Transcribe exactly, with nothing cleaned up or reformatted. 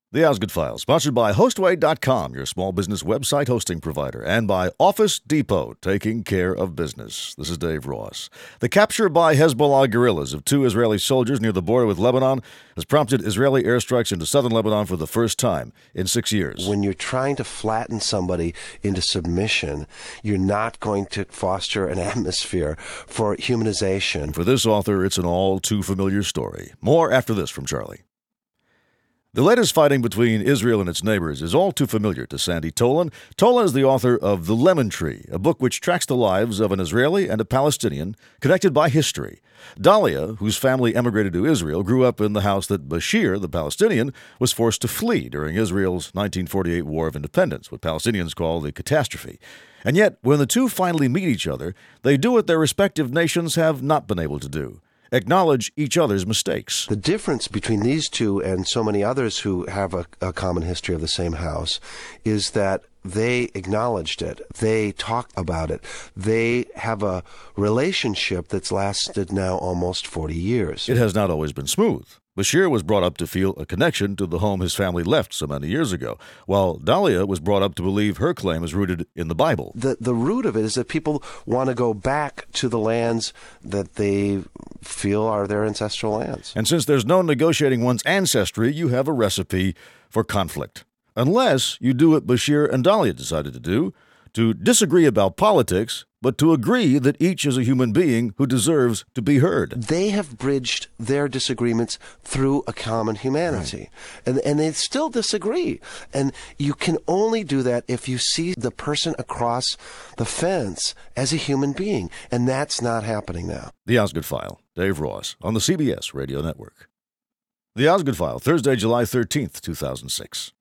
The Osgood Files, sponsored by Hostway dot com, your small business website hosting provider, and by Office Depot, taking care of business. This is Dave Ross. The capture by Hezbollah guerrillas of two Israeli soldiers near the border with Lebanon has prompted Israeli airstrikes into southern Lebanon for the first time in six years. When you're trying to flatten somebody into submission, you're not going to foster an atmosphere for humanization. And for this author, it's an all-too-familiar story. More after this from Charlie. The latest fighting between Israel and its neighbors is all too familiar to Sandy Tolan. Tolan is the author of The Lemon Tree, a book which tracks the lives of an Israeli and a Palestinian connected by history. Dalia, whose family emigrated to Israel, grew up in the house that Bashir, the Palestinian, was forced to flee during Israel's nineteen forty-eight War of Independence, what Palestinians call the catastrophe. And yet, when the two finally meet each other, they do what their respective nations have not been able to do: acknowledge each other's mistakes. The difference between these two and so many others who have a, a common history of the same house is that they acknowledged it. They talked about it. They have a relationship that's lasted now almost forty years. It has not always been smooth. Bashir was brought up to feel a connection to the home his family left so many years ago, while Dalia was brought up to believe her claim is rooted in the Bible. The, the root of it is that people want to go back to the lands that they feel are their ancestral lands. And since there's no negotiating one's ancestry, you have a recipe for conflict. Unless you do what Bashir and Dalia decided to do, to disagree about politics, but to agree that each is a human being who deserves to be heard. They have bridged their disagreements through a common humanity. Right. And, and they still disagree. And you can only do that if you see the person across the fence as a human being. And that's not happening now. The Osgood File, Dave Ross, on the C B S Radio Network. The Osgood File, Thursday, July thirteenth, two thousand six.